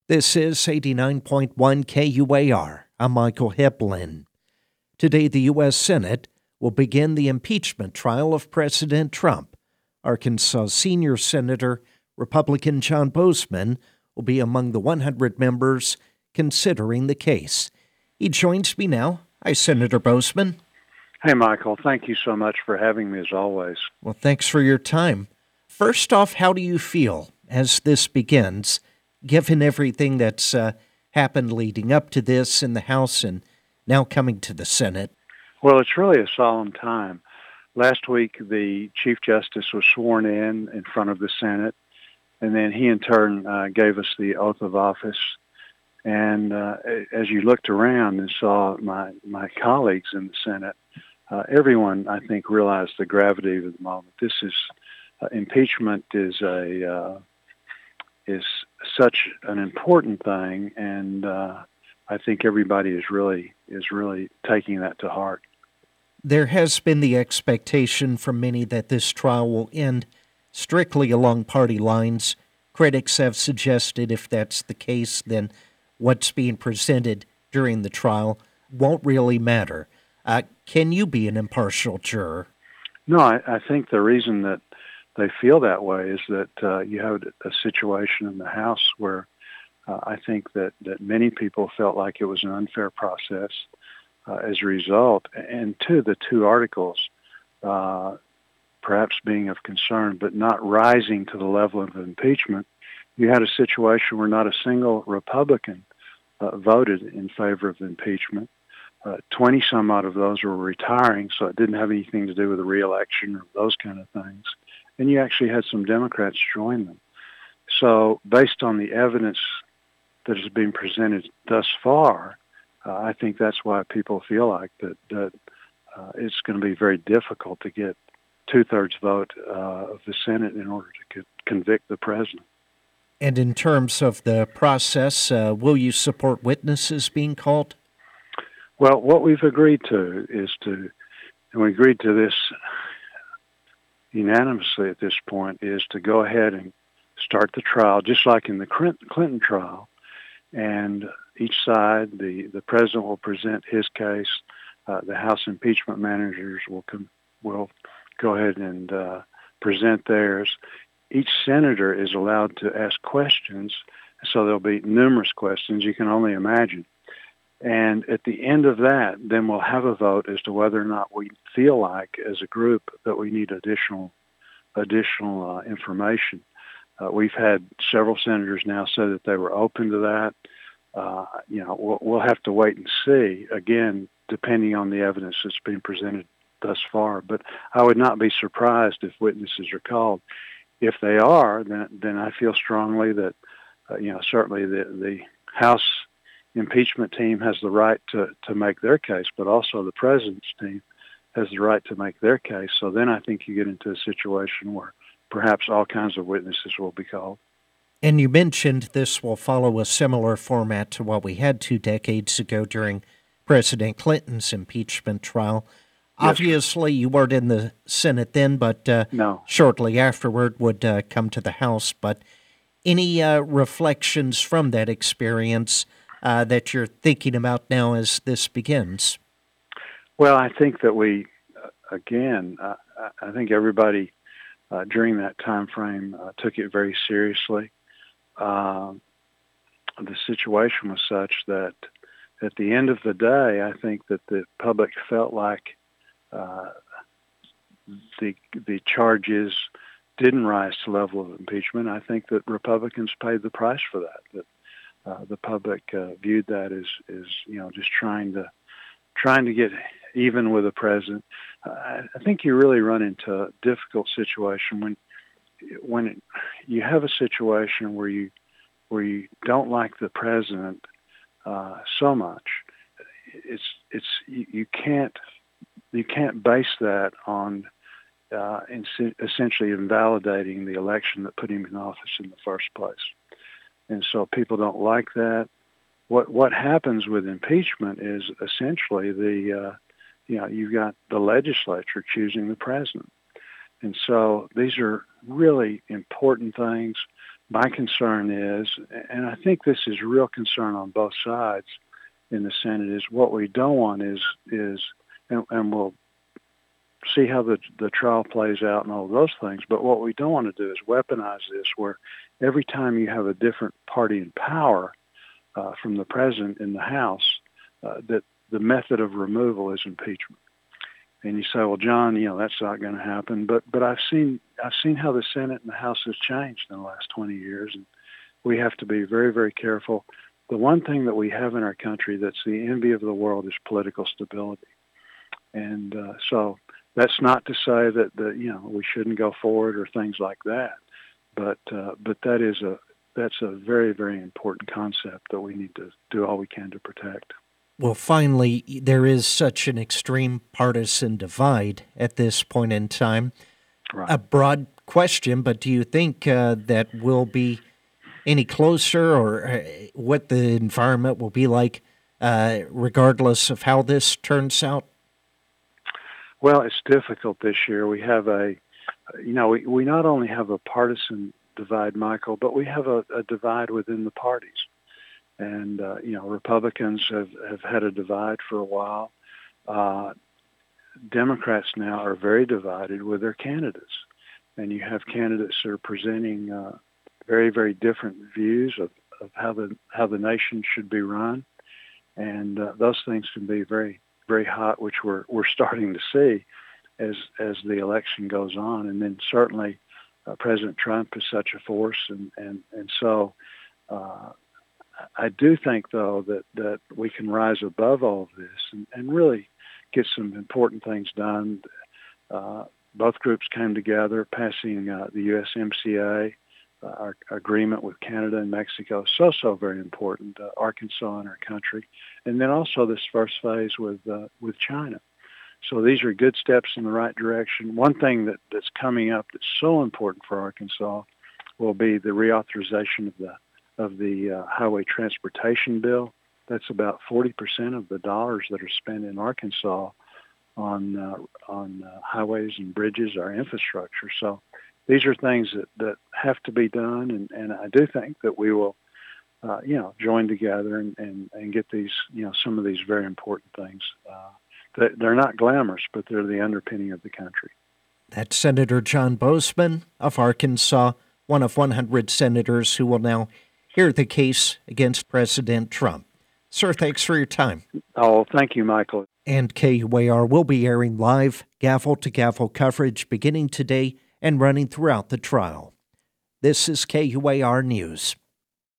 This is 89.1 KUAR. I'm Michael Heplin. Today, the U.S. Senate will begin the impeachment trial of President Trump. Arkansas Senior Senator Republican John Boozman will be among the 100 members considering the case. He joins me now. Hi, Senator Boozman. Hey, Michael. Thank you so much for having me, as always. Well, thanks for your time. First off, how do you feel as this begins, given everything that's happened leading up to this in the House and now coming to the Senate? Well, it's really a solemn time. Last week, the Chief Justice was sworn in front of the Senate, and then he in turn gave us the oath of office. And as you looked around and saw my colleagues in the Senate, everyone, I think, realized the gravity of the moment. This is impeachment is such an important thing, and I think everybody is really taking that to heart. There has been the expectation from many that this trial will end strictly along party lines. Critics have suggested if that's the case, then what's being presented during the trial won't really matter. Can you be an impartial juror? No, I think the reason that they feel that way is that you have a situation in the House where I think that many people felt like it was an unfair process as a result. And the two articles perhaps being of concern, but not rising to the level of impeachment, you had a situation where not a single Republican voted in favor of impeachment. 20 some odd of those were retiring, so it didn't have anything to do with the reelection or those kind of things. And you actually had some Democrats join them. So based on the evidence that has been presented thus far, I think that's why people feel like that it's going to be very difficult to get two-thirds vote of the Senate in order to convict the president. And in terms of the process, will you support witnesses being called? Well, what we've agreed to and we agreed to this unanimously at this point, is to go ahead and start the trial, just like in the Clinton trial. And each side, the president will present his case. The House impeachment managers will go ahead and present theirs. Each senator is allowed to ask questions, so there'll be numerous questions you can only imagine. And at the end of that, then we'll have a vote as to whether or not we feel like, as a group, that we need additional information. We've had several senators now say that they were open to that. We'll have to wait and see, again, depending on the evidence that's been presented thus far. But I would not be surprised if witnesses are called. If they are, then I feel strongly that, certainly the House impeachment team has the right to make their case, but also the president's team has the right to make their case. So then I think you get into a situation where perhaps all kinds of witnesses will be called. And you mentioned this will follow a similar format to what we had 2 decades ago during President Clinton's impeachment trial. Yes, Obviously, you weren't in the Senate then, but no. Shortly afterward would come to the House. But any reflections from that experience that you're thinking about now as this begins? Well, I think that we, again, I think everybody during that time frame took it very seriously. The situation was such that at the end of the day, I think that the public felt like the charges didn't rise to the level of impeachment. I think that Republicans paid the price for that. That the public viewed that as just trying to get even with the president. I think you really run into a difficult situation when you have a situation where you don't like the president so much. You can't base that on essentially invalidating the election that put him in office in the first place. And so people don't like that. What happens with impeachment is essentially you've got the legislature choosing the president. And so these are really important things. My concern is, and I think this is real concern on both sides in the Senate, is what we don't want is and we'll see how the trial plays out and all those things, but what we don't want to do is weaponize this where every time you have a different party in power from the president in the House, that the method of removal is impeachment. And you say, well, John, that's not going to happen. But I've seen how the Senate and the House has changed in the last 20 years, and we have to be very, very careful. The one thing that we have in our country that's the envy of the world is political stability. And so that's not to say that we shouldn't go forward or things like that. But that's a very, very important concept that we need to do all we can to protect. Well, finally, there is such an extreme partisan divide at this point in time. Right. A broad question, but do you think that we'll be any closer, or what the environment will be like regardless of how this turns out? Well, it's difficult this year. We have we not only have a partisan divide, Michael, but we have a divide within the parties. And, Republicans have had a divide for a while. Democrats now are very divided with their candidates. And you have candidates that are presenting very, very different views of how the nation should be run. And those things can be very, very hot, which we're starting to see as the election goes on. And then certainly President Trump is such a force. And so I do think, though, that we can rise above all of this and really get some important things done. Both groups came together, passing the USMCA, our agreement with Canada and Mexico, so very important, Arkansas in our country, and then also this first phase with China. So these are good steps in the right direction. One thing that's coming up that's so important for Arkansas will be the reauthorization of the highway transportation bill. That's about 40% of the dollars that are spent in Arkansas on highways and bridges, our infrastructure. So these are things that have to be done, and I do think that we will, join together and get these, some of these very important things. They're not glamorous, but they're the underpinning of the country. That's Senator John Boozman of Arkansas, one of 100 senators who will now hear the case against President Trump. Sir, thanks for your time. Oh, thank you, Michael. And KUAR will be airing live, gavel-to-gavel coverage beginning today and running throughout the trial. This is KUAR News.